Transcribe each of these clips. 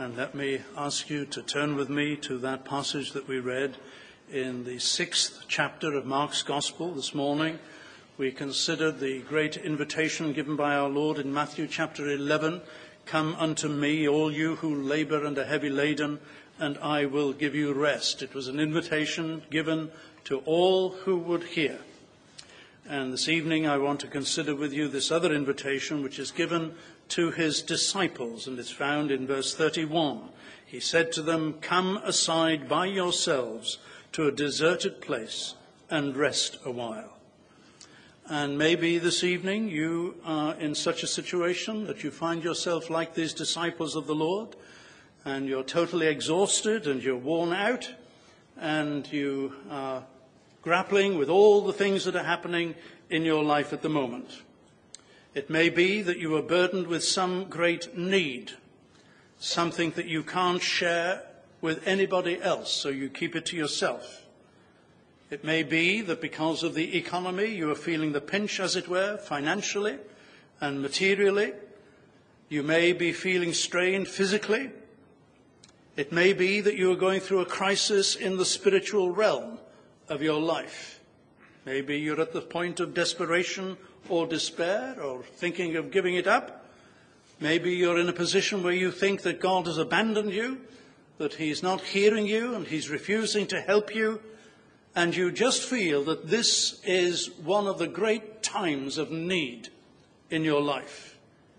And let me ask you to turn with me to that passage that we read in the 6th chapter of Mark's Gospel this morning. We considered the great invitation given by our Lord in Matthew chapter 11, "Come unto me, all you who labor and are heavy laden, and I will give you rest." It was an invitation given to all who would hear. And this evening I want to consider with you this other invitation which is given to his disciples, and it's found in verse 31. He said to them, "Come aside by yourselves to a deserted place and rest a while." And maybe this evening you are in such a situation that you find yourself like these disciples of the Lord, and you're totally exhausted and you're worn out, and you are grappling with all the things that are happening in your life at the moment. It may be that you are burdened with some great need, something that you can't share with anybody else, so you keep it to yourself. It may be that because of the economy, you are feeling the pinch, as it were, financially and materially. You may be feeling strained physically. It may be that you are going through a crisis in the spiritual realm of your life. Maybe you're at the point of desperation or despair or thinking of giving it up. Maybe you're in a position where you think that God has abandoned you, that he's not hearing you and he's refusing to help you, and you just feel that this is one of the great times of need in your life.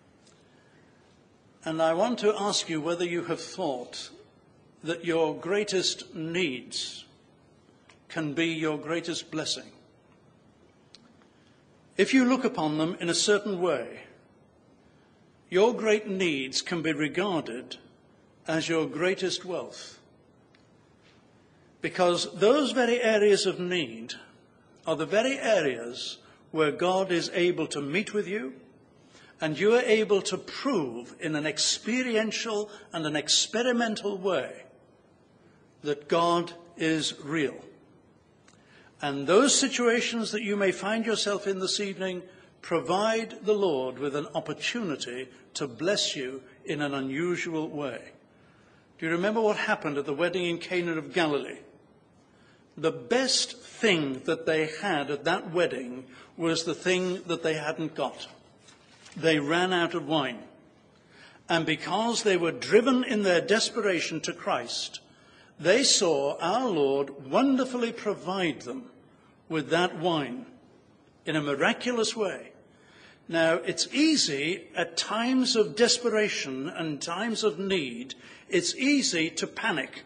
And I want to ask you whether you have thought that your greatest needs can be your greatest blessing. If you look upon them in a certain way, your great needs can be regarded as your greatest wealth. Because those very areas of need are the very areas where God is able to meet with you, and you are able to prove in an experiential and an experimental way that God is real. And those situations that you may find yourself in this evening provide the Lord with an opportunity to bless you in an unusual way. Do you remember what happened at the wedding in Cana of Galilee? The best thing that they had at that wedding was the thing that they hadn't got. They ran out of wine. And because they were driven in their desperation to Christ, they saw our Lord wonderfully provide them with that wine in a miraculous way. Now, it's easy at times of desperation and times of need, it's easy to panic.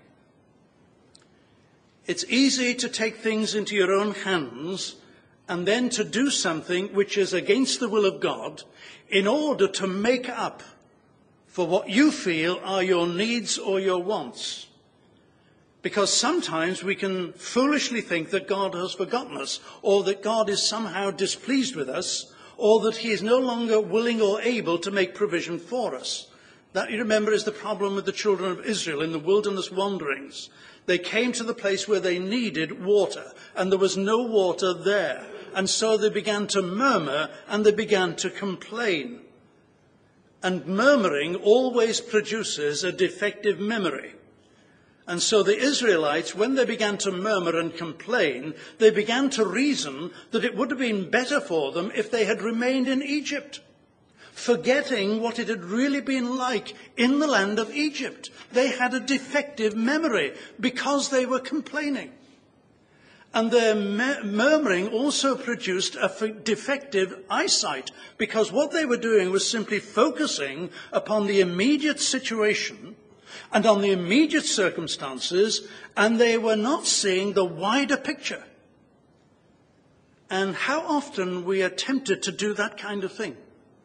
It's easy to take things into your own hands and then to do something which is against the will of God in order to make up for what you feel are your needs or your wants. Because sometimes we can foolishly think that God has forgotten us, or that God is somehow displeased with us, or that he is no longer willing or able to make provision for us. That, you remember, is the problem with the children of Israel in the wilderness wanderings. They came to the place where they needed water, and there was no water there. And so they began to murmur, and they began to complain. And murmuring always produces a defective memory. And so the Israelites, when they began to murmur and complain, they began to reason that it would have been better for them if they had remained in Egypt, forgetting what it had really been like in the land of Egypt. They had a defective memory because they were complaining. And their murmuring also produced a defective eyesight, because what they were doing was simply focusing upon the immediate situation and on the immediate circumstances, and they were not seeing the wider picture. And how often we are tempted to do that kind of thing.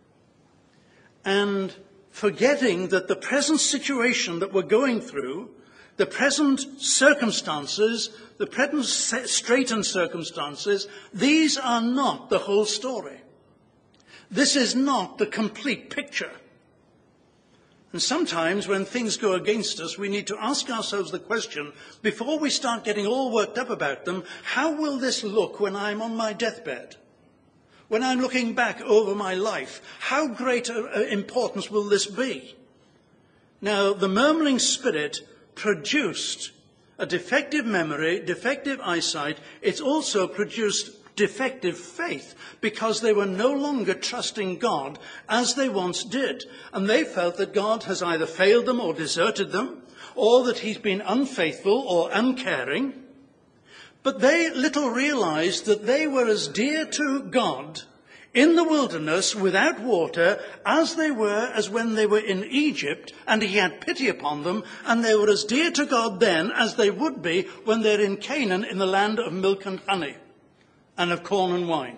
And forgetting that the present situation that we're going through, the present circumstances, the present straitened circumstances, these are not the whole story. This is not the complete picture. And sometimes when things go against us, we need to ask ourselves the question, before we start getting all worked up about them, how will this look when I'm on my deathbed? When I'm looking back over my life, how great importance will this be? Now, the murmuring spirit produced a defective memory, defective eyesight. It's also produced defective faith, because they were no longer trusting God as they once did. And they felt that God has either failed them or deserted them, or that he's been unfaithful or uncaring. But they little realized that they were as dear to God in the wilderness without water as they were as when they were in Egypt, and he had pity upon them, and they were as dear to God then as they would be when they're in Canaan, in the land of milk and honey and of corn and wine.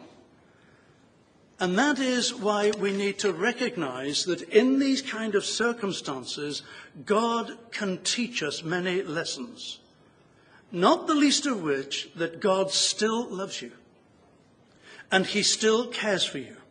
And that is why we need to recognize that in these kind of circumstances, God can teach us many lessons, not the least of which that God still loves you. And he still cares for you.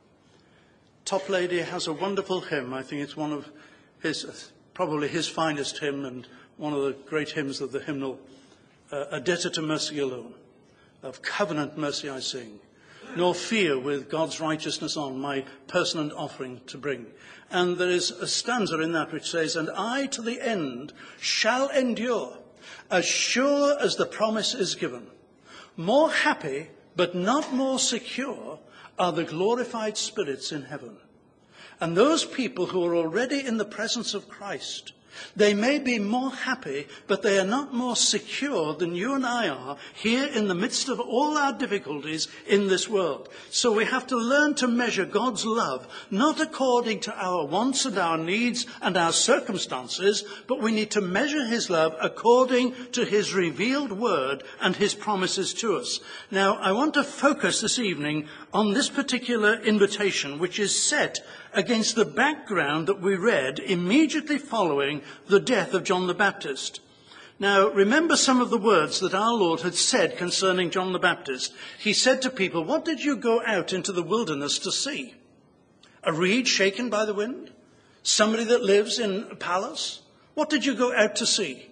Toplady has a wonderful hymn. I think it's one of his, probably his finest hymn, and one of the great hymns of the hymnal, A Debtor to Mercy Alone. Of covenant mercy I sing, nor fear with God's righteousness on my personal offering to bring. And there is a stanza in that which says, and I to the end shall endure, as sure as the promise is given. More happy, but not more secure, are the glorified spirits in heaven. And those people who are already in the presence of Christ, they may be more happy, but they are not more secure than you and I are here in the midst of all our difficulties in this world. So we have to learn to measure God's love, not according to our wants and our needs and our circumstances, but we need to measure his love according to his revealed word and his promises to us. Now, I want to focus this evening on this particular invitation, which is set against the background that we read immediately following the death of John the Baptist. Now, remember some of the words that our Lord had said concerning John the Baptist. He said to people, what did you go out into the wilderness to see? A reed shaken by the wind? Somebody that lives in a palace? What did you go out to see?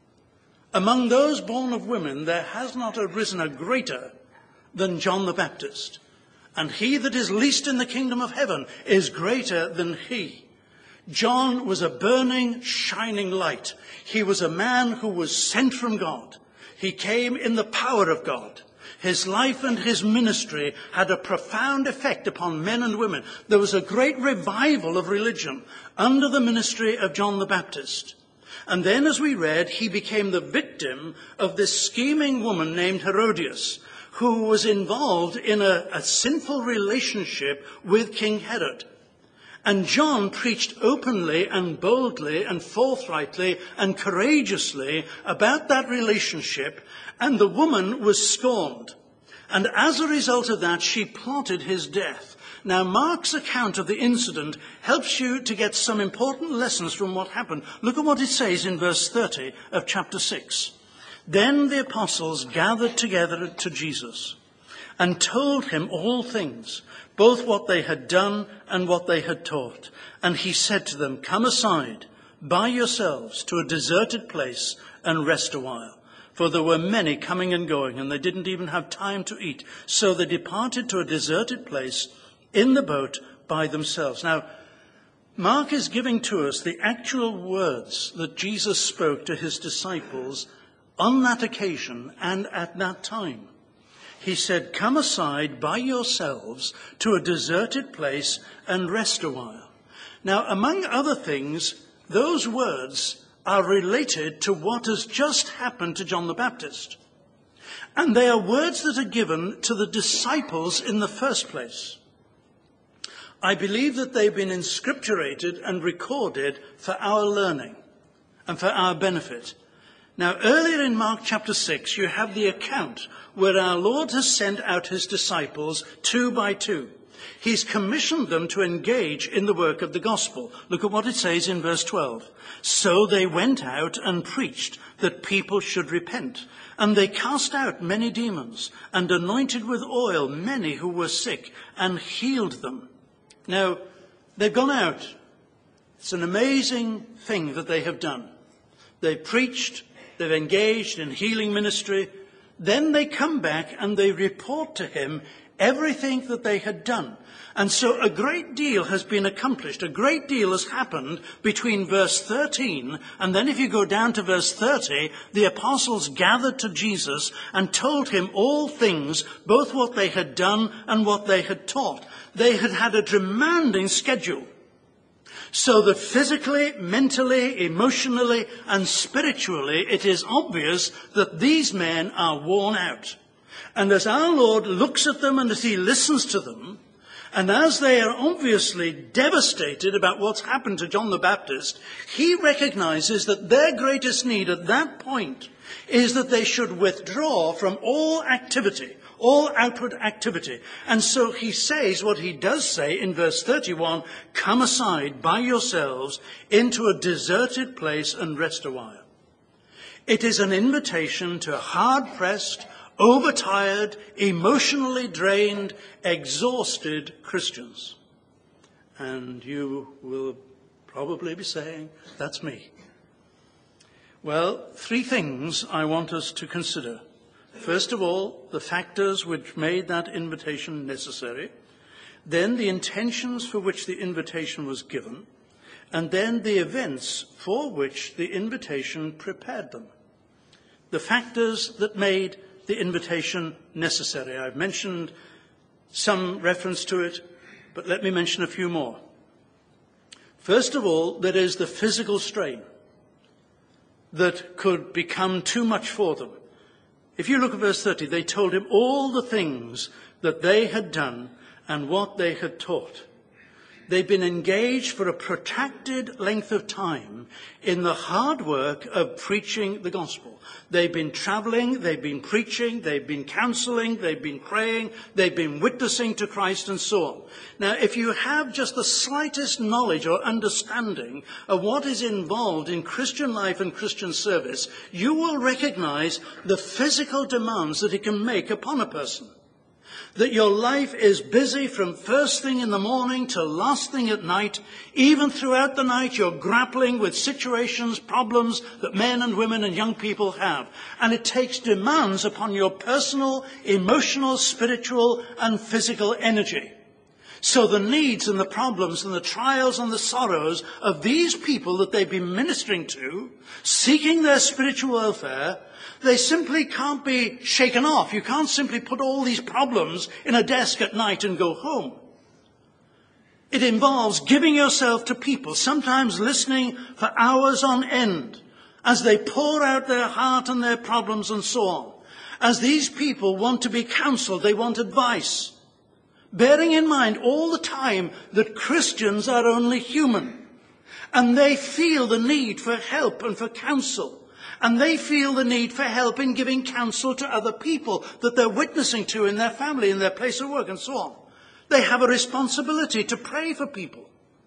Among those born of women, there has not arisen a greater than John the Baptist. And he that is least in the kingdom of heaven is greater than he. John was a burning, shining light. He was a man who was sent from God. He came in the power of God. His life and his ministry had a profound effect upon men and women. There was a great revival of religion under the ministry of John the Baptist. And then, as we read, he became the victim of this scheming woman named Herodias, who was involved in a sinful relationship with King Herod. And John preached openly and boldly and forthrightly and courageously about that relationship, and the woman was scorned. And as a result of that, she plotted his death. Now, Mark's account of the incident helps you to get some important lessons from what happened. Look at what it says in verse 30 of chapter 6. Then the apostles gathered together to Jesus and told him all things, both what they had done and what they had taught. And he said to them, come aside by yourselves to a deserted place and rest a while. For there were many coming and going, and they didn't even have time to eat. So they departed to a deserted place in the boat by themselves. Now, Mark is giving to us the actual words that Jesus spoke to his disciples on that occasion and at that time. He said, come aside by yourselves to a deserted place and rest a while. Now, among other things, those words are related to what has just happened to John the Baptist. And they are words that are given to the disciples in the first place. I believe that they've been inscripturated and recorded for our learning and for our benefit. Now, earlier in Mark chapter 6, you have the account where our Lord has sent out his disciples 2 by 2. He's commissioned them to engage in the work of the gospel. Look at what it says in verse 12. So they went out and preached that people should repent. And they cast out many demons and anointed with oil many who were sick and healed them. Now, they've gone out. It's an amazing thing that they have done. They've preached. They've engaged in healing ministry. Then they come back and they report to him everything that they had done. And so a great deal has been accomplished. A great deal has happened between verse 13 and then if you go down to verse 30, the apostles gathered to Jesus and told him all things, both what they had done and what they had taught. They had had a demanding schedule. So that physically, mentally, emotionally, and spiritually, it is obvious that these men are worn out. And as our Lord looks at them and as he listens to them, and as they are obviously devastated about what's happened to John the Baptist, he recognizes that their greatest need at that point is that they should withdraw from all activity, all outward activity. And so he says what he does say in verse 31, come aside by yourselves into a deserted place and rest a while. It is an invitation to hard-pressed, overtired, emotionally drained, exhausted Christians. And you will probably be saying, that's me. Well, three things I want us to consider. First of all, the factors which made that invitation necessary. Then the intentions for which the invitation was given. And then the events for which the invitation prepared them. The factors that made the invitation necessary. I've mentioned some reference to it, but let me mention a few more. First of all, there is the physical strain that could become too much for them. If you look at verse 30, they told him all the things that they had done and what they had taught. They've been engaged for a protracted length of time in the hard work of preaching the gospel. They've been traveling, they've been preaching, they've been counseling, they've been praying, they've been witnessing to Christ and so on. Now, if you have just the slightest knowledge or understanding of what is involved in Christian life and Christian service, you will recognize the physical demands that it can make upon a person. That your life is busy from first thing in the morning to last thing at night. Even throughout the night, you're grappling with situations, problems that men and women and young people have. And it takes demands upon your personal, emotional, spiritual, and physical energy. So the needs and the problems and the trials and the sorrows of these people that they've been ministering to, seeking their spiritual welfare, they simply can't be shaken off. You can't simply put all these problems in a desk at night and go home. It involves giving yourself to people, sometimes listening for hours on end, as they pour out their heart and their problems and so on. As these people want to be counseled, they want advice. Bearing in mind all the time that Christians are only human. And they feel the need for help and for counsel. And they feel the need for help in giving counsel to other people that they're witnessing to in their family, in their place of work, and so on. They have a responsibility to pray for people.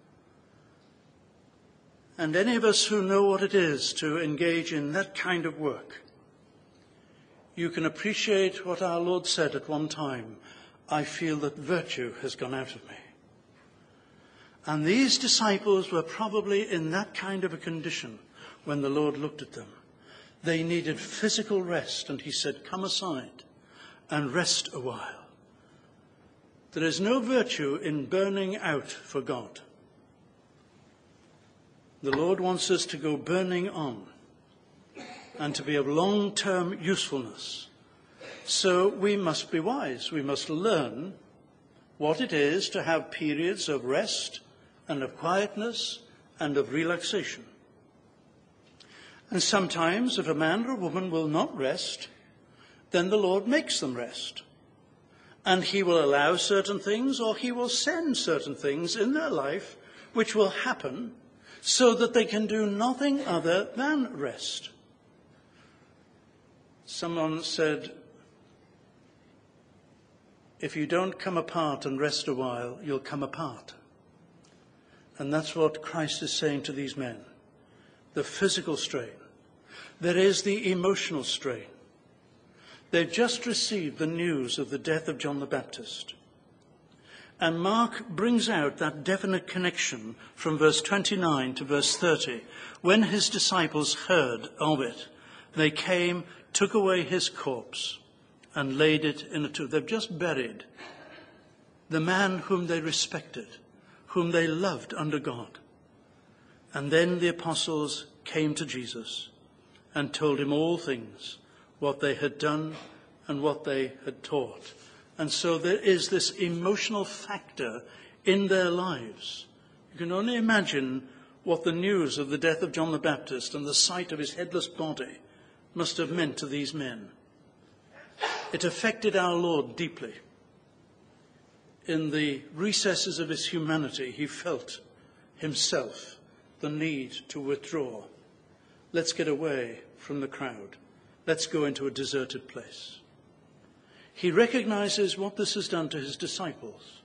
And any of us who know what it is to engage in that kind of work, you can appreciate what our Lord said at one time, I feel that virtue has gone out of me. And these disciples were probably in that kind of a condition when the Lord looked at them. They needed physical rest, and he said, come aside and rest a while. There is no virtue in burning out for God. The Lord wants us to go burning on and to be of long-term usefulness. So we must be wise. We must learn what it is to have periods of rest and of quietness and of relaxation. And sometimes, if a man or a woman will not rest, then the Lord makes them rest. And he will allow certain things, or he will send certain things in their life which will happen so that they can do nothing other than rest. Someone said, if you don't come apart and rest a while, you'll come apart. And that's what Christ is saying to these men. The physical strain. There is the emotional strain. They've just received the news of the death of John the Baptist. And Mark brings out that definite connection from verse 29 to verse 30. When his disciples heard of it, they came, took away his corpse, and laid it in a tomb. They've just buried the man whom they respected, whom they loved under God. And then the apostles came to Jesus and told him all things, what they had done and what they had taught. And so there is this emotional factor in their lives. You can only imagine what the news of the death of John the Baptist and the sight of his headless body must have meant to these men. It affected our Lord deeply. In the recesses of his humanity, he felt himself the need to withdraw. Let's get away from the crowd. Let's go into a deserted place. He recognizes what this has done to his disciples.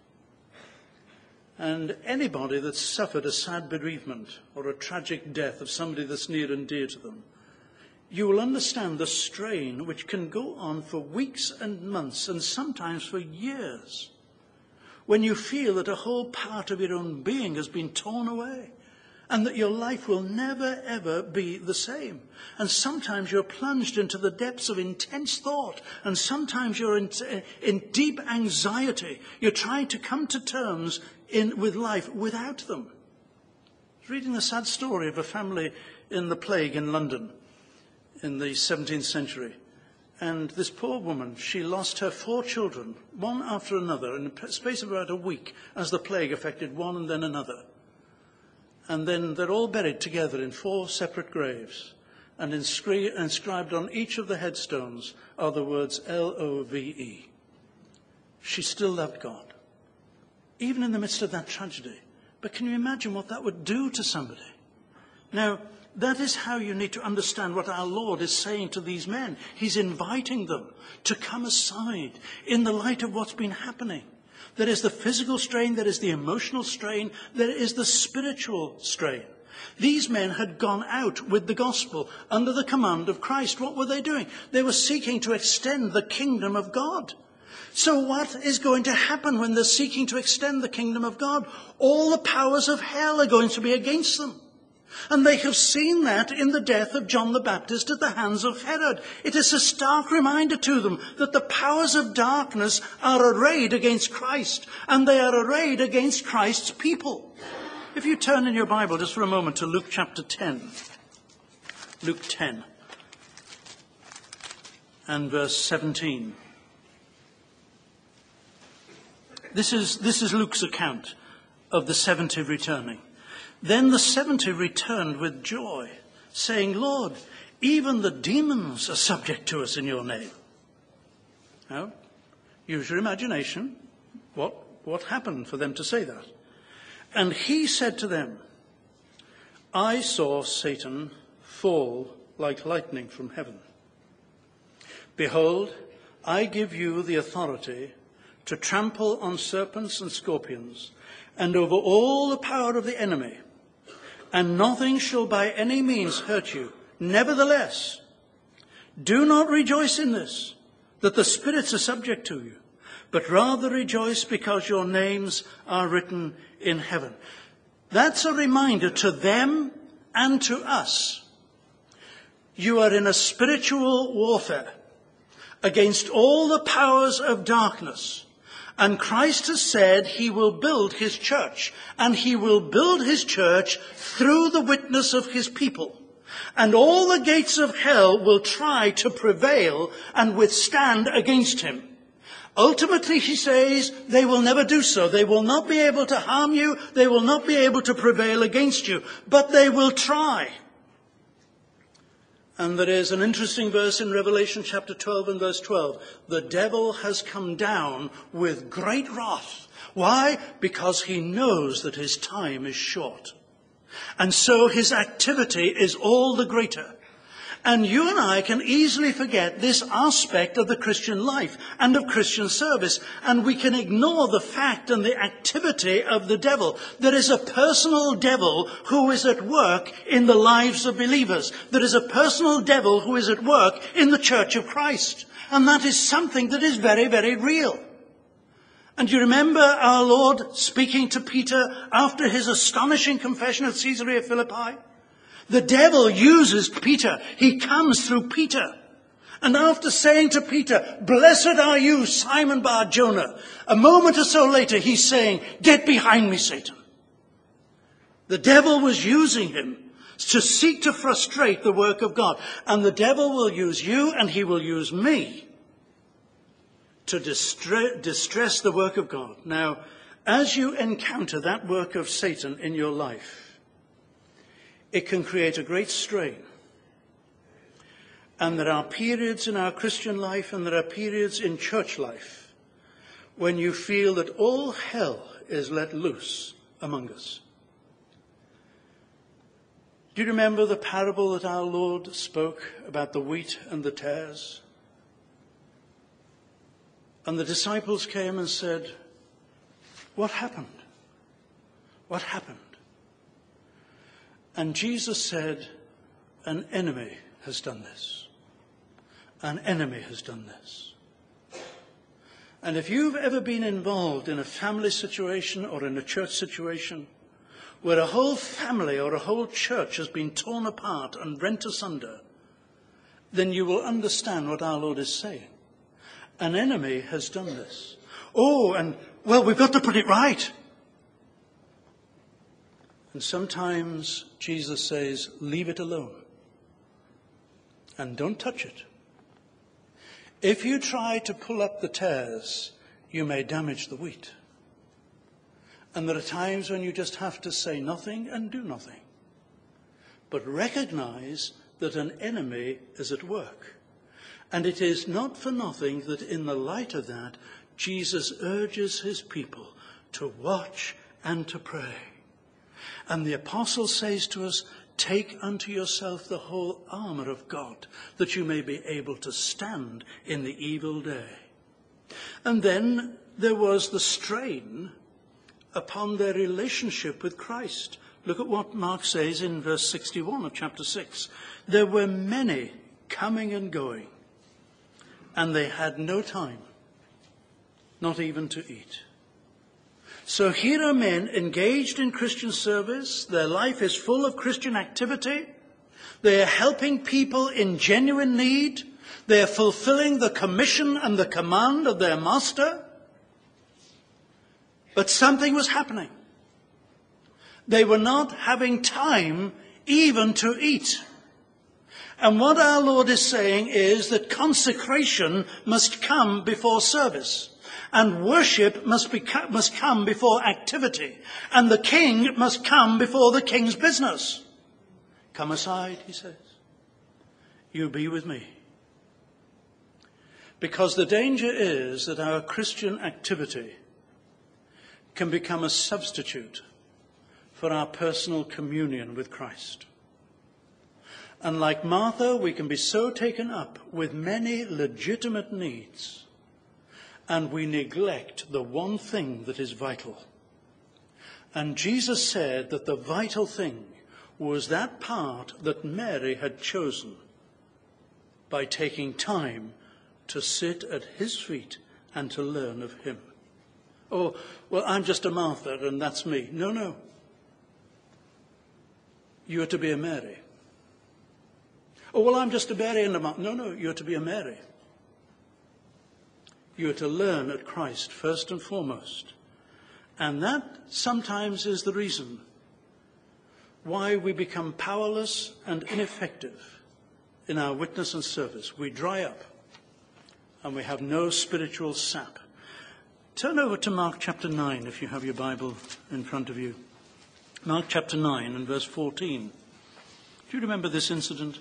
And anybody that's suffered a sad bereavement or a tragic death of somebody that's near and dear to them, you will understand the strain which can go on for weeks and months and sometimes for years, when you feel that a whole part of your own being has been torn away and that your life will never, ever be the same. And sometimes you're plunged into the depths of intense thought, and sometimes you're in deep anxiety. You're trying to come to terms with life without them. I was reading the sad story of a family in the plague in London in the 17th century. And this poor woman, she lost her 4 children, one after another, in the space of about a week, as the plague affected one and then another. And then they're all buried together in 4 separate graves. And inscribed on each of the headstones are the words L-O-V-E. She still loved God, even in the midst of that tragedy. But can you imagine what that would do to somebody? Now, that is how you need to understand what our Lord is saying to these men. He's inviting them to come aside in the light of what's been happening. There is the physical strain, there is the emotional strain, there is the spiritual strain. These men had gone out with the gospel under the command of Christ. What were they doing? They were seeking to extend the kingdom of God. So what is going to happen when they're seeking to extend the kingdom of God? All the powers of hell are going to be against them. And they have seen that in the death of John the Baptist at the hands of Herod. It is a stark reminder to them that the powers of darkness are arrayed against Christ, and they are arrayed against Christ's people. If you turn in your Bible just for a moment to Luke chapter 10. Luke 10 and verse 17. This is Luke's account of the 70 returning. Then the 70 returned with joy, saying, Lord, even the demons are subject to us in your name. Now, use your imagination. What happened for them to say that? And he said to them, I saw Satan fall like lightning from heaven. Behold, I give you the authority to trample on serpents and scorpions, and over all the power of the enemy, and nothing shall by any means hurt you. Nevertheless, do not rejoice in this, that the spirits are subject to you, but rather rejoice because your names are written in heaven. That's a reminder to them and to us. You are in a spiritual warfare against all the powers of darkness. And Christ has said he will build his church, and he will build his church through the witness of his people. And all the gates of hell will try to prevail and withstand against him. Ultimately, he says, they will never do so. They will not be able to harm you. They will not be able to prevail against you, but they will try. And there is an interesting verse in Revelation chapter 12 and verse 12. The devil has come down with great wrath. Why? Because he knows that his time is short. And so his activity is all the greater. And you and I can easily forget this aspect of the Christian life and of Christian service, and we can ignore the fact and the activity of the devil. There is a personal devil who is at work in the lives of believers. There is a personal devil who is at work in the Church of Christ. And that is something that is very, very real. And you remember our Lord speaking to Peter after his astonishing confession at Caesarea Philippi? The devil uses Peter. He comes through Peter. And after saying to Peter, "Blessed are you, Simon Bar-Jonah," a moment or so later he's saying, "Get behind me, Satan." The devil was using him to seek to frustrate the work of God. And the devil will use you and he will use me to distress the work of God. Now, as you encounter that work of Satan in your life, it can create a great strain. And there are periods in our Christian life and there are periods in church life when you feel that all hell is let loose among us. Do you remember the parable that our Lord spoke about the wheat and the tares? And the disciples came and said, "What happened? What happened?" And Jesus said, "An enemy has done this. An enemy has done this." And if you've ever been involved in a family situation or in a church situation where a whole family or a whole church has been torn apart and rent asunder, then you will understand what our Lord is saying. An enemy has done this. Oh, and well, we've got to put it right. And sometimes Jesus says, leave it alone. And don't touch it. If you try to pull up the tares, you may damage the wheat. And there are times when you just have to say nothing and do nothing. But recognize that an enemy is at work. And it is not for nothing that in the light of that, Jesus urges his people to watch and to pray. And the apostle says to us, take unto yourself the whole armor of God, that you may be able to stand in the evil day. And then there was the strain upon their relationship with Christ. Look at what Mark says in verse 61 of chapter 6. There were many coming and going, and they had no time, not even to eat. So here are men engaged in Christian service. Their life is full of Christian activity. They are helping people in genuine need. They are fulfilling the commission and the command of their master. But something was happening. They were not having time even to eat. And what our Lord is saying is that consecration must come before service. And worship must come before activity. And the king must come before the king's business. Come aside, he says. You be with me. Because the danger is that our Christian activity can become a substitute for our personal communion with Christ. And like Martha, we can be so taken up with many legitimate needs, and we neglect the one thing that is vital. And Jesus said that the vital thing was that part that Mary had chosen by taking time to sit at his feet and to learn of him. Oh, well, I'm just a Martha and that's me. No. You are to be a Mary. Oh, well, I'm just a Mary and a Martha. No, you're to be a Mary. You are to learn at Christ first and foremost. And that sometimes is the reason why we become powerless and ineffective in our witness and service. We dry up and we have no spiritual sap. Turn over to Mark chapter 9 if you have your Bible in front of you. Mark chapter 9 and verse 14. Do you remember this incident?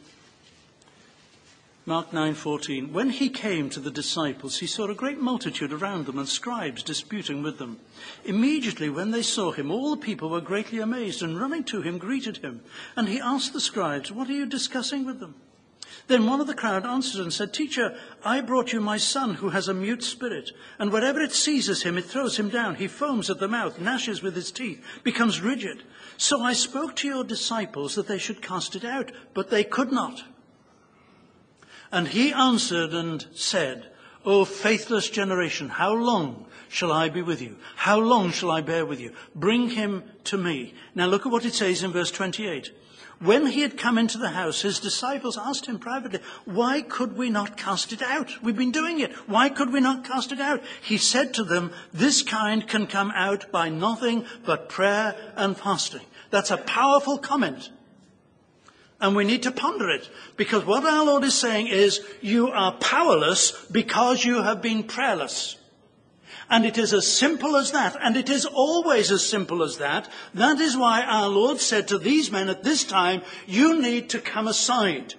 Mark 9:14. When he came to the disciples, he saw a great multitude around them and scribes disputing with them. Immediately when they saw him, all the people were greatly amazed and running to him greeted him. And he asked the scribes, what are you discussing with them? Then one of the crowd answered and said, Teacher, I brought you my son who has a mute spirit, and wherever it seizes him, it throws him down. He foams at the mouth, gnashes with his teeth, becomes rigid. So I spoke to your disciples that they should cast it out, but they could not. And he answered and said, O faithless generation, how long shall I be with you? How long shall I bear with you? Bring him to me. Now look at what it says in verse 28. When he had come into the house, his disciples asked him privately, "Why could we not cast it out? We've been doing it. Why could we not cast it out?" He said to them, "This kind can come out by nothing but prayer and fasting." That's a powerful comment. And we need to ponder it, because what our Lord is saying is, you are powerless because you have been prayerless. And it is as simple as that, and it is always as simple as that. That is why our Lord said to these men at this time, you need to come aside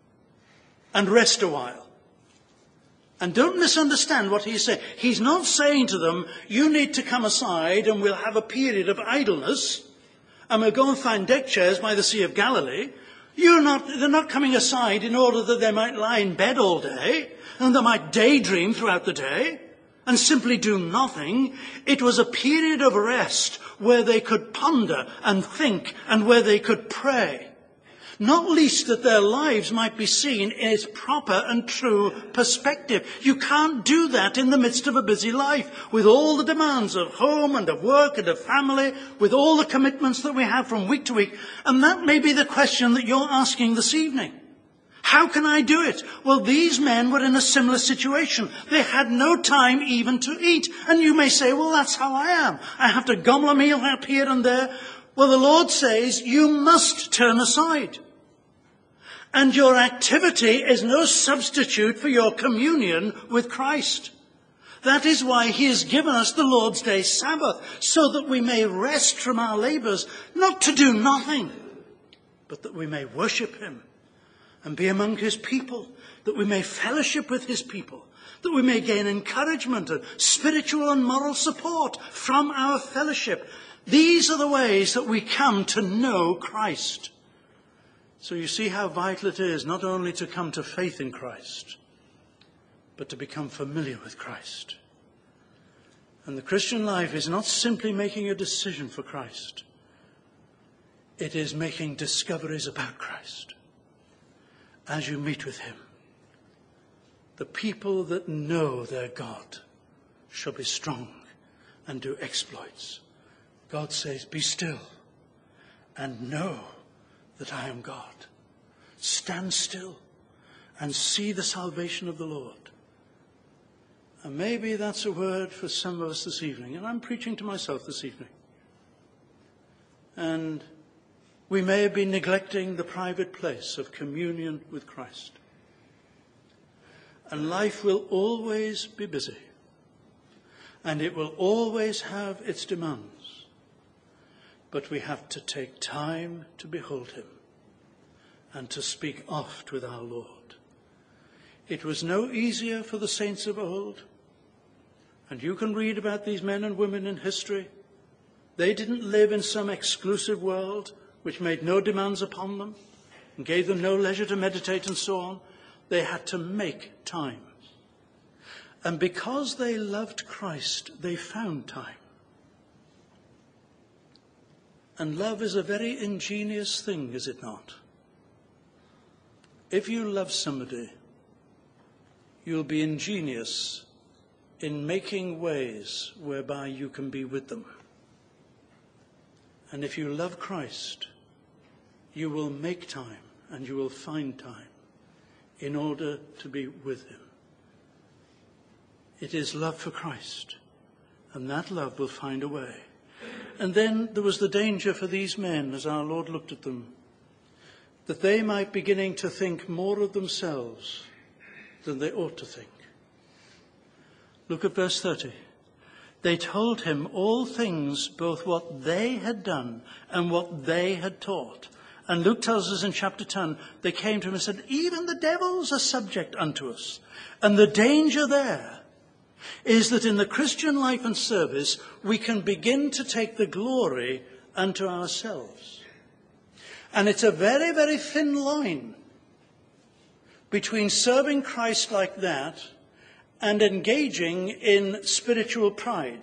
and rest a while. And don't misunderstand what he's saying. He's not saying to them, you need to come aside and we'll have a period of idleness, and we'll go and find deck chairs by the Sea of Galilee. They're not coming aside in order that they might lie in bed all day, and they might daydream throughout the day, and simply do nothing. It was a period of rest where they could ponder and think, and where they could pray. Not least that their lives might be seen in its proper and true perspective. You can't do that in the midst of a busy life, with all the demands of home and of work and of family, with all the commitments that we have from week to week. And that may be the question that you're asking this evening. How can I do it? Well, these men were in a similar situation. They had no time even to eat. And you may say, well, that's how I am. I have to gobble a meal up here and there. Well, the Lord says you must turn aside. And your activity is no substitute for your communion with Christ. That is why he has given us the Lord's Day Sabbath, so that we may rest from our labors, not to do nothing, but that we may worship him and be among his people, that we may fellowship with his people, that we may gain encouragement and spiritual and moral support from our fellowship. These are the ways that we come to know Christ. So you see how vital it is not only to come to faith in Christ, but to become familiar with Christ. And the Christian life is not simply making a decision for Christ. It is making discoveries about Christ as you meet with him. The people that know their God shall be strong and do exploits. God says, be still and know that I am God. Stand still and see the salvation of the Lord. And maybe that's a word for some of us this evening. And I'm preaching to myself this evening. And we may be neglecting the private place of communion with Christ. And life will always be busy. And it will always have its demands. But we have to take time to behold him and to speak oft with our Lord. It was no easier for the saints of old. And you can read about these men and women in history. They didn't live in some exclusive world which made no demands upon them and gave them no leisure to meditate and so on. They had to make time. And because they loved Christ, they found time. And love is a very ingenious thing, is it not? If you love somebody, you'll be ingenious in making ways whereby you can be with them. And if you love Christ, you will make time and you will find time in order to be with him. It is love for Christ, and that love will find a way. And then there was the danger for these men, as our Lord looked at them, that they might beginning to think more of themselves than they ought to think. Look at verse 30. They told him all things, both what they had done and what they had taught. And Luke tells us in chapter 10, they came to him and said, even the devils are subject unto us. And the danger there is that in the Christian life and service, we can begin to take the glory unto ourselves. And it's a very, very thin line between serving Christ like that and engaging in spiritual pride.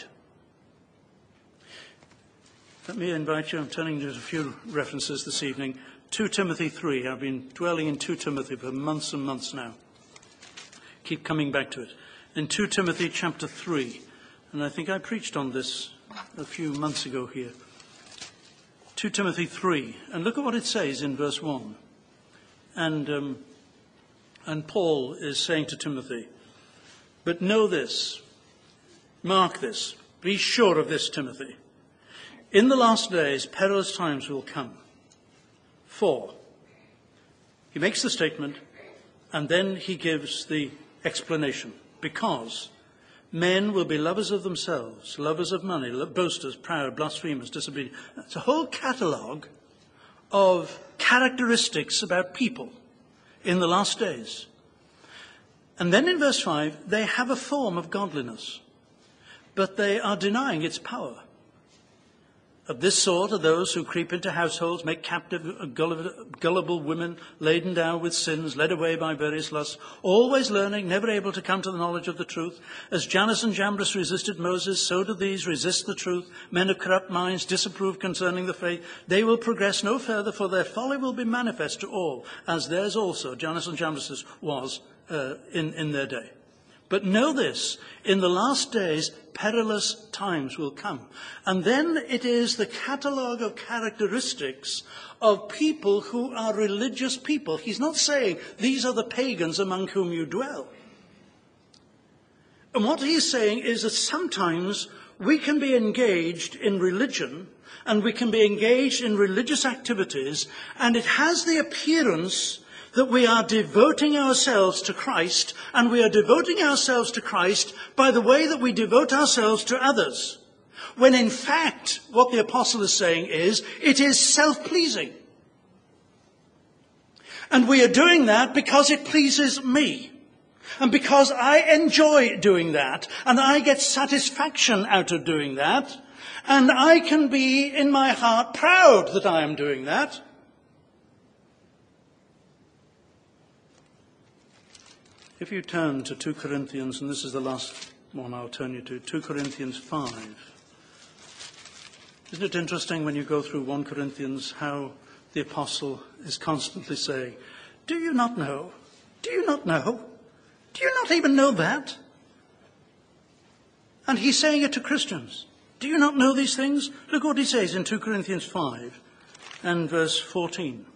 Let me invite you, I'm turning to a few references this evening. 2 Timothy 3. I've been dwelling in 2 Timothy for months and months now. Keep coming back to it. In 2 Timothy chapter 3, and I think I preached on this a few months ago here. 2 2 Timothy 3, and look at what it says in verse 1. And Paul is saying to Timothy, but know this, mark this, be sure of this, Timothy. In the last days, perilous times will come. For, he makes the statement, and then he gives the explanation. Because men will be lovers of themselves, lovers of money, boasters, proud, blasphemers, disobedient. It's a whole catalogue of characteristics about people in the last days. And then in verse 5, they have a form of godliness, but they are denying its power. Of this sort are those who creep into households, make captive gullible women, laden down with sins, led away by various lusts, always learning, never able to come to the knowledge of the truth. As Jannes and Jambres resisted Moses, so do these resist the truth. Men of corrupt minds disapprove concerning the faith. They will progress no further, for their folly will be manifest to all, as theirs also, Jannes and Jambres, was in their day. But know this, in the last days, perilous times will come. And then it is the catalogue of characteristics of people who are religious people. He's not saying these are the pagans among whom you dwell. And what he's saying is that sometimes we can be engaged in religion and we can be engaged in religious activities, and it has the appearance that we are devoting ourselves to Christ, and we are devoting ourselves to Christ by the way that we devote ourselves to others. When in fact, what the apostle is saying is, it is self-pleasing. And we are doing that because it pleases me. And because I enjoy doing that, and I get satisfaction out of doing that, and I can be in my heart proud that I am doing that. If you turn to 2 Corinthians, and this is the last one I'll turn you to, 2 Corinthians 5. Isn't it interesting when you go through 1 Corinthians how the apostle is constantly saying, do you not know? Do you not know? Do you not even know that? And he's saying it to Christians. Do you not know these things? Look what he says in 2 Corinthians 5 and verse 14.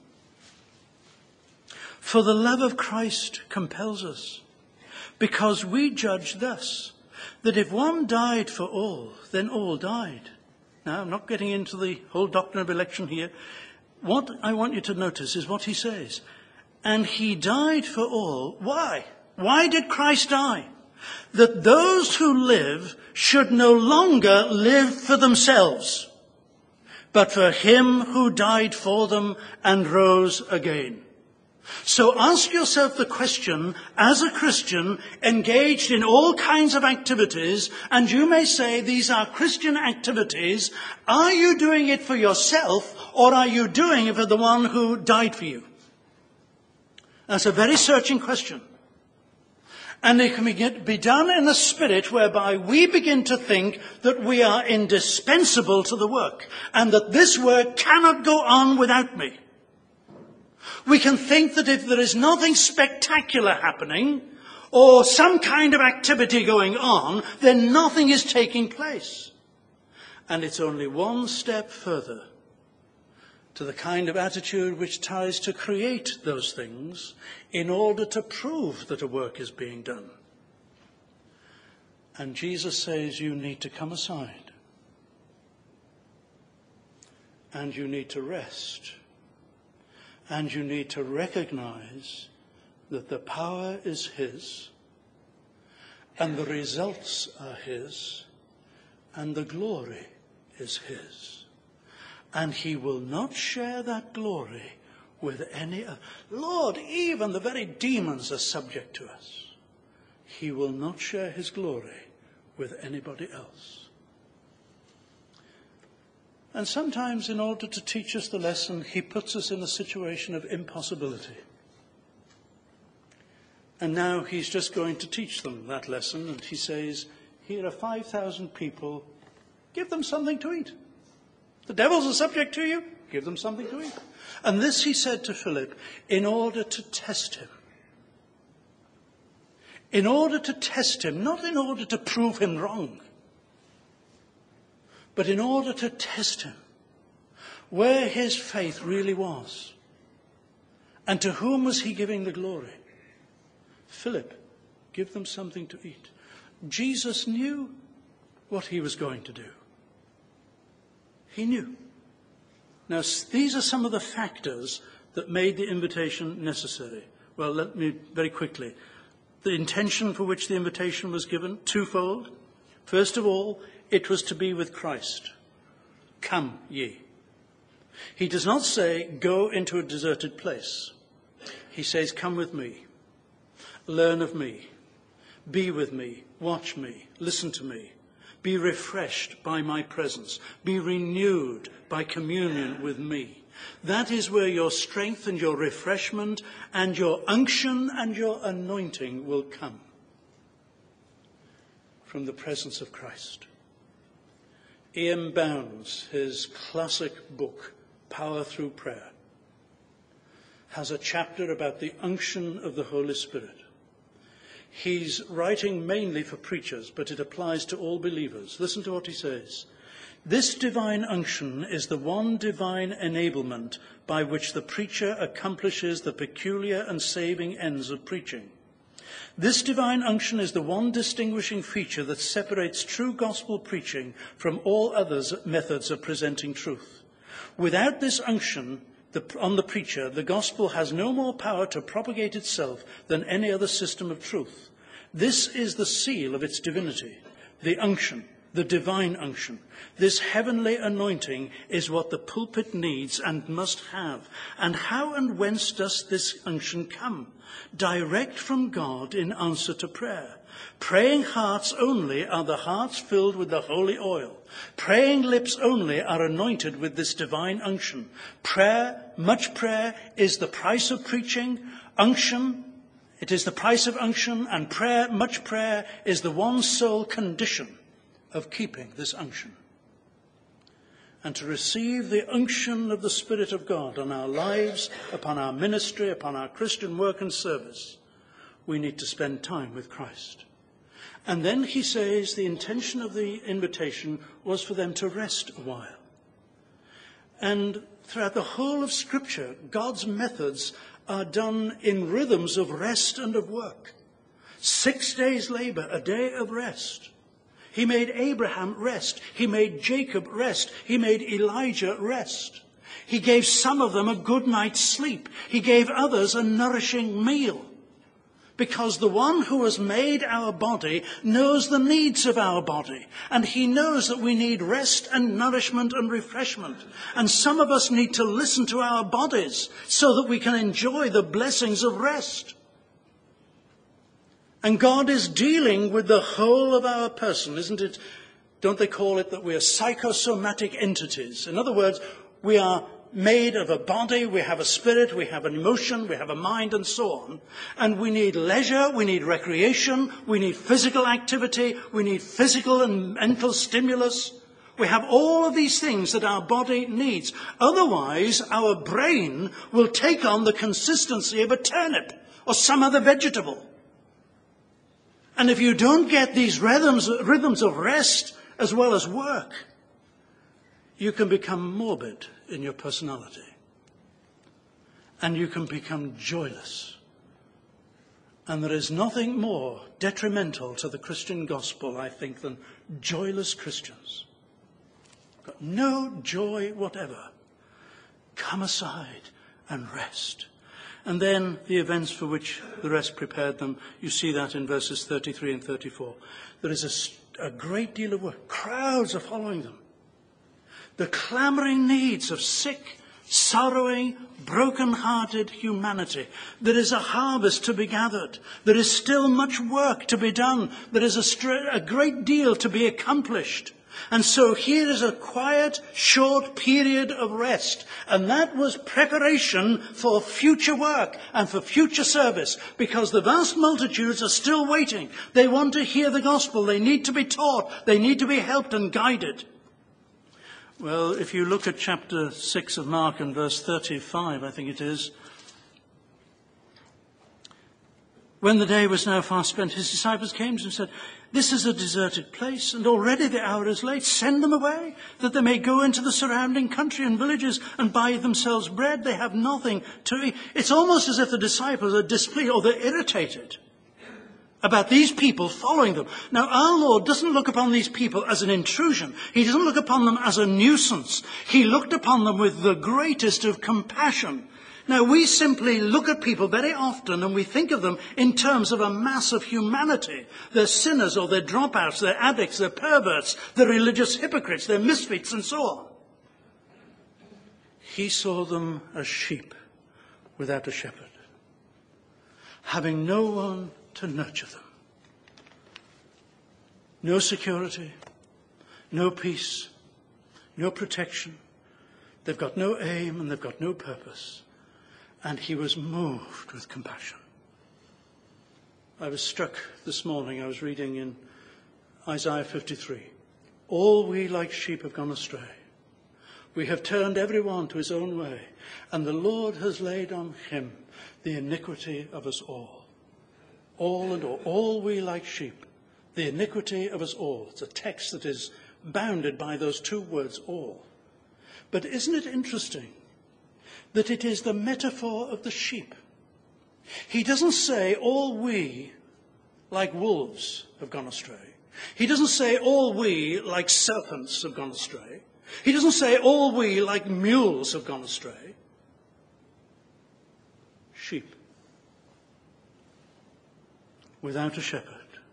For the love of Christ compels us, because we judge thus, that if one died for all, then all died. Now, I'm not getting into the whole doctrine of election here. What I want you to notice is what he says. And he died for all. Why? Why did Christ die? That those who live should no longer live for themselves, but for him who died for them and rose again. So ask yourself the question, as a Christian, engaged in all kinds of activities, and you may say these are Christian activities, are you doing it for yourself, or are you doing it for the one who died for you? That's a very searching question. And it can be done in a spirit whereby we begin to think that we are indispensable to the work, and that this work cannot go on without me. We can think that if there is nothing spectacular happening, or some kind of activity going on, then nothing is taking place. And it's only one step further to the kind of attitude which tries to create those things in order to prove that a work is being done. And Jesus says you need to come aside. And you need to rest. And you need to recognize that the power is his, and the results are his, and the glory is his. And he will not share that glory with any other. Lord, even the very demons are subject to us. He will not share his glory with anybody else. And sometimes, in order to teach us the lesson, he puts us in a situation of impossibility. And now he's just going to teach them that lesson, and he says, here are 5,000 people, give them something to eat. The devils are subject to you, give them something to eat. And this he said to Philip in order to test him. In order to test him, not in order to prove him wrong, but in order to test him. where his faith really was. And to whom was he giving the glory? Philip, give them something to eat. Jesus knew what he was going to do. He knew. Now, these are some of the factors that made the invitation necessary. Well, let me very quickly. The intention for which the invitation was given, twofold. First of all, it was to be with Christ. Come ye. He does not say, go into a deserted place. He says, come with me. Learn of me. Be with me. Watch me. Listen to me. Be refreshed by my presence. Be renewed by communion with me. That is where your strength and your refreshment and your unction and your anointing will come. From the presence of Christ. E.M. Bounds, his classic book, Power Through Prayer, has a chapter about the unction of the Holy Spirit. He's writing mainly for preachers, but it applies to all believers. Listen to what he says. This divine unction is the one divine enablement by which the preacher accomplishes the peculiar and saving ends of preaching. This divine unction is the one distinguishing feature that separates true gospel preaching from all other methods of presenting truth. Without this unction on the preacher, the gospel has no more power to propagate itself than any other system of truth. This is the seal of its divinity, the unction, the divine unction. This heavenly anointing is what the pulpit needs and must have. And how and whence does this unction come? Direct from God in answer to prayer. Praying hearts only are the hearts filled with the holy oil. Praying lips only are anointed with this divine unction. Prayer, much prayer, is the price of preaching. Unction, it is the price of unction. And prayer, much prayer, is the one sole condition of keeping this unction. And to receive the unction of the Spirit of God on our lives, upon our ministry, upon our Christian work and service, we need to spend time with Christ. And then he says the intention of the invitation was for them to rest a while. And throughout the whole of Scripture, God's methods are done in rhythms of rest and of work. 6 days' labor, a day of rest. He made Abraham rest. He made Jacob rest. He made Elijah rest. He gave some of them a good night's sleep. He gave others a nourishing meal. Because the one who has made our body knows the needs of our body. And he knows that we need rest and nourishment and refreshment. And some of us need to listen to our bodies so that we can enjoy the blessings of rest. And God is dealing with the whole of our person, isn't it? Don't they call it that we are psychosomatic entities? In other words, we are made of a body, we have a spirit, we have an emotion, we have a mind, and so on. And we need leisure, we need recreation, we need physical activity, we need physical and mental stimulus. We have all of these things that our body needs. Otherwise, our brain will take on the consistency of a turnip or some other vegetable. And if you don't get these rhythms of rest as well as work, you can become morbid in your personality. And you can become joyless. And there is nothing more detrimental to the Christian gospel, I think, than joyless Christians. Got no joy whatever. Come aside and rest. And then the events for which the rest prepared them, you see that in verses 33 and 34. There is a great deal of work. Crowds are following them. The clamoring needs of sick, sorrowing, broken-hearted humanity. There is a harvest to be gathered. There is still much work to be done. There is a great deal to be accomplished. And so here is a quiet, short period of rest. And that was preparation for future work and for future service. Because the vast multitudes are still waiting. They want to hear the gospel. They need to be taught. They need to be helped and guided. Well, if you look at chapter 6 of Mark and verse 35, I think it is, When the day was now fast spent, his disciples came to him and said, "This is a deserted place, and already the hour is late. Send them away, that they may go into the surrounding country and villages and buy themselves bread. They have nothing to eat." It's almost as if the disciples are displeased or they're irritated about these people following them. Now, our Lord doesn't look upon these people as an intrusion. He doesn't look upon them as a nuisance. He looked upon them with the greatest of compassion. Now, we simply look at people very often and we think of them in terms of a mass of humanity. They're sinners or they're dropouts, they're addicts, they're perverts, they're religious hypocrites, they're misfits and so on. He saw them as sheep without a shepherd, having no one to nurture them. No security, no peace, no protection. They've got no aim and they've got no purpose. And he was moved with compassion. I was struck this morning, I was reading in Isaiah 53. All we like sheep have gone astray. We have turned every one to his own way, and the Lord has laid on him the iniquity of us all. All and all we like sheep, the iniquity of us all. It's a text that is bounded by those two words, all. But isn't it interesting that it is the metaphor of the sheep? He doesn't say all we, like wolves, have gone astray. He doesn't say all we, like serpents, have gone astray. He doesn't say all we, like mules, have gone astray. Sheep without a shepherd.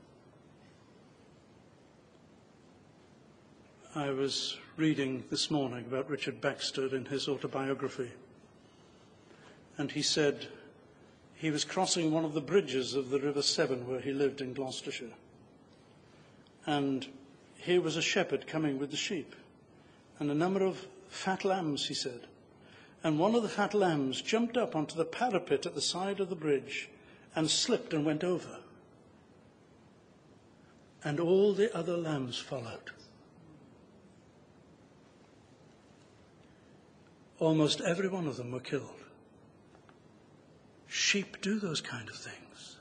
I was reading this morning about Richard Baxter in his autobiography. And he said he was crossing one of the bridges of the River Severn where he lived in Gloucestershire. And here was a shepherd coming with the sheep and a number of fat lambs, he said. And one of the fat lambs jumped up onto the parapet at the side of the bridge and slipped and went over. And all the other lambs followed. Almost every one of them were killed. Sheep do those kind of things.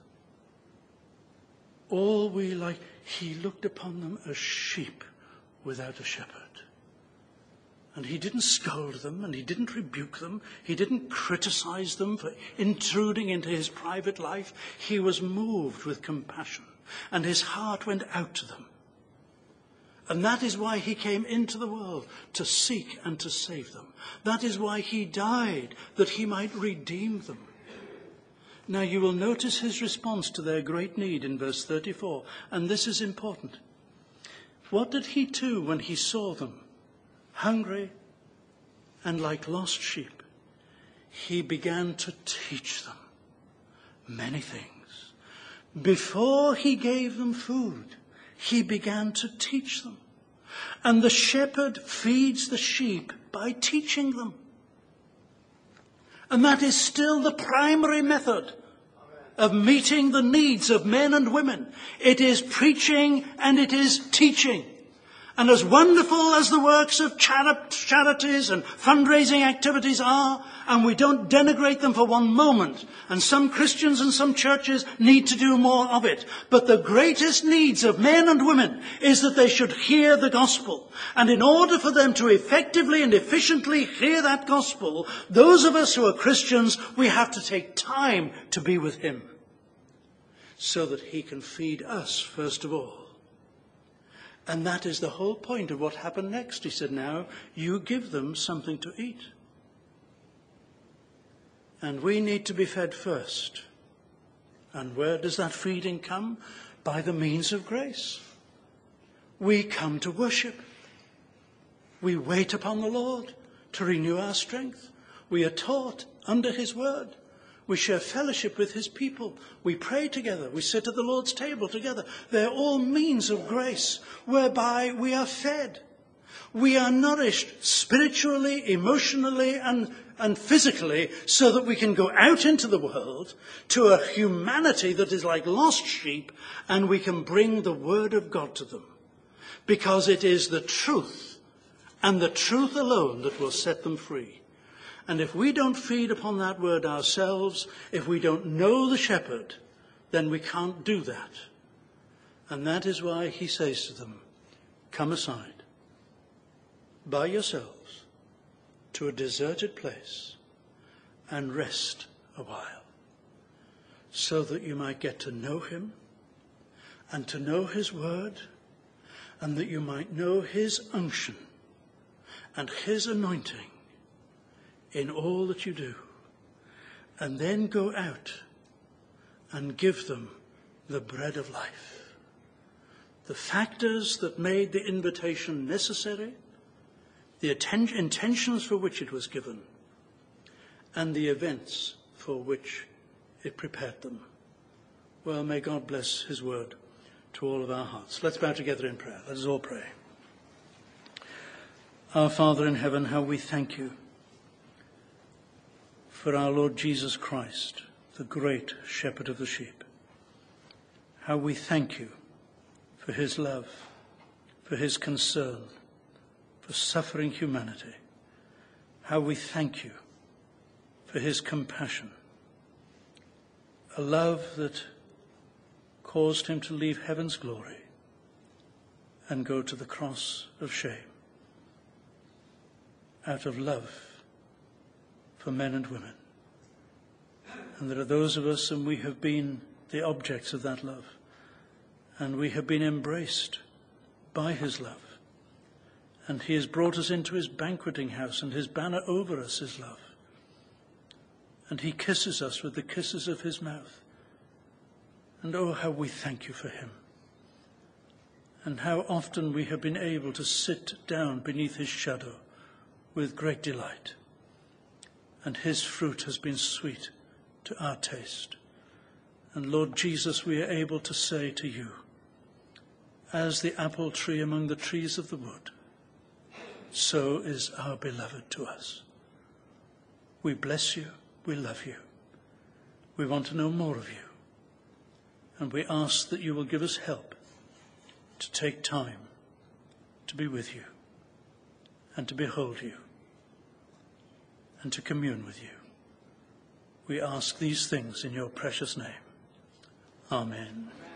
All we like, he looked upon them as sheep without a shepherd. And he didn't scold them, and he didn't rebuke them. He didn't criticize them for intruding into his private life. He was moved with compassion, and his heart went out to them. And that is why he came into the world, to seek and to save them. That is why he died, that he might redeem them. Now you will notice his response to their great need in verse 34, and this is important. What did he do when he saw them, hungry and like lost sheep? He began to teach them many things. Before he gave them food, he began to teach them. And the shepherd feeds the sheep by teaching them. And that is still the primary method of meeting the needs of men and women. It is preaching and it is teaching. And as wonderful as the works of charities and fundraising activities are, and we don't denigrate them for one moment, and some Christians and some churches need to do more of it, but the greatest needs of men and women is that they should hear the gospel. And in order for them to effectively and efficiently hear that gospel, those of us who are Christians, we have to take time to be with him, so that he can feed us first of all. And that is the whole point of what happened next. He said, now you give them something to eat. And we need to be fed first. And where does that feeding come? By the means of grace. We come to worship. We wait upon the Lord to renew our strength. We are taught under his word. We share fellowship with his people. We pray together. We sit at the Lord's table together. They're all means of grace whereby we are fed. We are nourished spiritually, emotionally, and physically so that we can go out into the world to a humanity that is like lost sheep, and we can bring the word of God to them. Because it is the truth and the truth alone that will set them free. And if we don't feed upon that word ourselves, if we don't know the shepherd, then we can't do that. And that is why he says to them, come aside by yourselves to a deserted place and rest a while, so that you might get to know him and to know his word, and that you might know his unction and his anointing in all that you do, and then go out and give them the bread of life. The factors that made the invitation necessary, the intentions for which it was given, and the events for which it prepared them. Well, may God bless his word to all of our hearts. Let's bow together in prayer. Let us all pray. Our Father in heaven, how we thank you for our Lord Jesus Christ, the great shepherd of the sheep. How we thank you for his love, for his concern, for suffering humanity. How we thank you for his compassion, a love that caused him to leave heaven's glory and go to the cross of shame out of love for men and women. And there are those of us, and we have been the objects of that love, and we have been embraced by his love, and he has brought us into his banqueting house, and his banner over us is love, and he kisses us with the kisses of his mouth. And oh, how we thank you for him, and how often we have been able to sit down beneath his shadow with great delight, and his fruit has been sweet to our taste. And Lord Jesus, we are able to say to you, as the apple tree among the trees of the wood, so is our beloved to us. We bless you, we love you, we want to know more of you, and we ask that you will give us help to take time to be with you and to behold you and to commune with you. We ask these things in your precious name. Amen.